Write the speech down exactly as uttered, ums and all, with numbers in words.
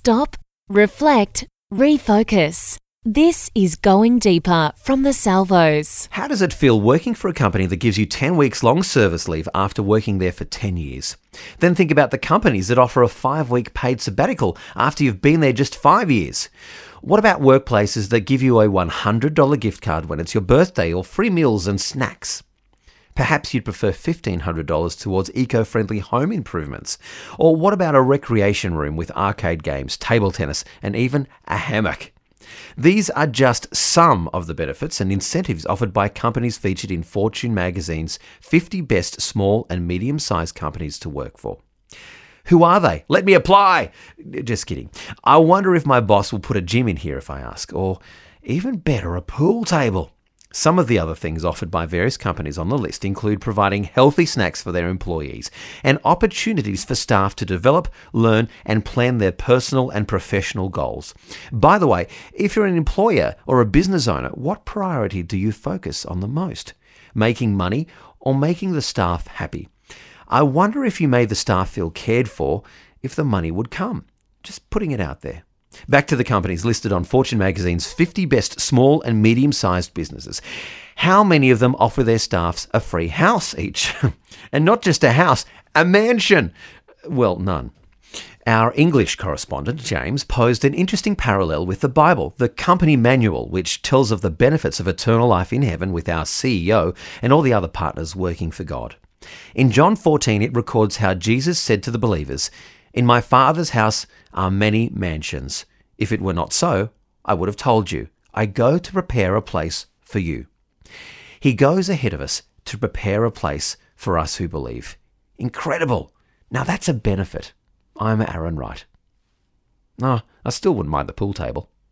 Stop, reflect, refocus. This is Going Deeper from the Salvos. How does it feel working for a company that gives you ten weeks long service leave after working there for ten years? Then think about the companies that offer a five-week paid sabbatical after you've been there just five years. What about workplaces that give you a one hundred dollars gift card when it's your birthday or free meals and snacks? Perhaps you'd prefer fifteen hundred dollars towards eco-friendly home improvements. Or what about a recreation room with arcade games, table tennis, and even a hammock? These are just some of the benefits and incentives offered by companies featured in Fortune magazine's fifty Best Small and Medium-Sized Companies to Work For. Who are they? Let me apply! Just kidding. I wonder if my boss will put a gym in here if I ask, or even better, a pool table. Some of the other things offered by various companies on the list include providing healthy snacks for their employees and opportunities for staff to develop, learn, and plan their personal and professional goals. By the way, if you're an employer or a business owner, what priority do you focus on the most? Making money or making the staff happy? I wonder if you made the staff feel cared for if the money would come. Just putting it out there. Back to the companies listed on Fortune magazine's fifty Best Small and Medium-Sized Businesses. How many of them offer their staffs a free house each? And not just a house, a mansion. Well, none. Our English correspondent, James, posed an interesting parallel with the Bible, the company manual, which tells of the benefits of eternal life in heaven with our C E O and all the other partners working for God. In John fourteen, it records how Jesus said to the believers, "In my Father's house are many mansions. If it were not so, I would have told you. I go to prepare a place for you." He goes ahead of us to prepare a place for us who believe. Incredible. Now that's a benefit. I'm Aaron Wright. No, I still wouldn't mind the pool table.